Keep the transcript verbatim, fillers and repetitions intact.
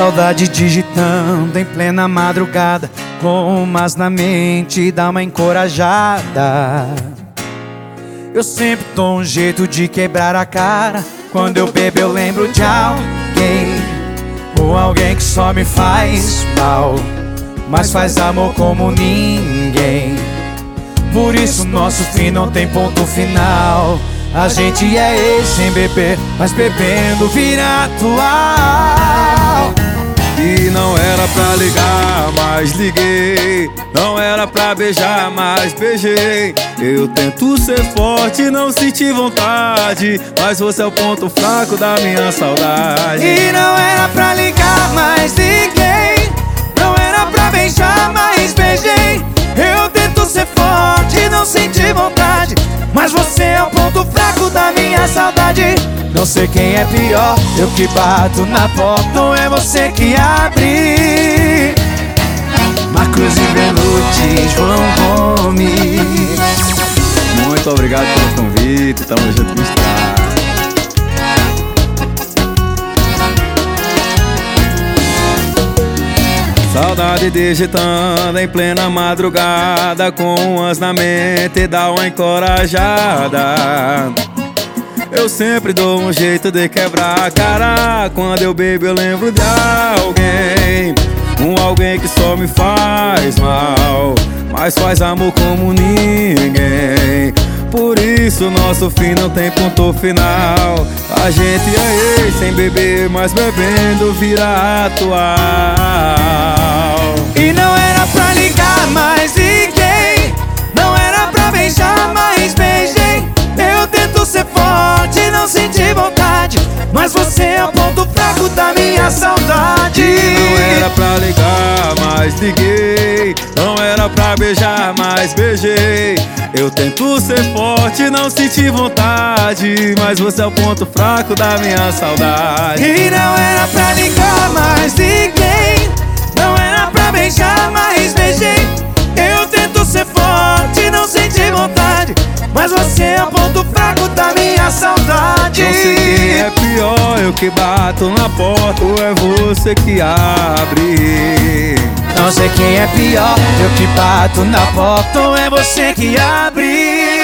saudade digitando em plena madrugada, com umas na mente dá uma encorajada. Eu sempre dou um jeito de quebrar a cara. Quando eu bebo eu lembro de alguém, ou alguém que só me faz mal, mas faz amor como ninguém. Por isso nosso fim não tem ponto final. A gente é ex sem beber, mas bebendo vira atual. E não era pra ligar, mas liguei. Não era pra beijar, mas beijei. Eu tento ser forte e não senti vontade, mas você é o ponto fraco da minha saudade. E não era pra ligar, mas liguei. Não era pra beijar, mas beijei. Eu tento ser forte e não senti vontade, mas você é o ponto fraco da minha saudade. Não sei quem é pior, eu que bato na porta ou é você que abre. Marcos e Benucci, João Gomes. Muito obrigado pelo convite, tamo junto, misturado. Saudade digitando em plena madrugada, com umas na mente dá uma encorajada. Eu sempre dou um jeito de quebrar a cara. Quando eu bebo eu lembro de alguém, um alguém que só me faz mal, mas faz amor como ninguém. Por isso nosso fim não tem ponto final. A gente é ex sem beber, mas bebendo vira atual. E não era pra ligar, mas liguei. Não era pra beijar, mas beijei. Eu tento ser forte e não senti vontade, mas você é o ponto fraco da minha saudade. Não era pra ligar, mas liguei. Não era pra beijar, mas beijei. Eu tento ser forte e não senti vontade, mas você é o ponto fraco da minha saudade. E não era pra ligar, mas liguei. Não era pra beijar, mas beijei. Eu tento ser forte e não senti vontade, mas você é o ponto fraco da minha saudade. Não sei quem é pior, eu que bato na porta ou é você que abre. Não sei quem é pior, eu que bato na porta ou é você que abre.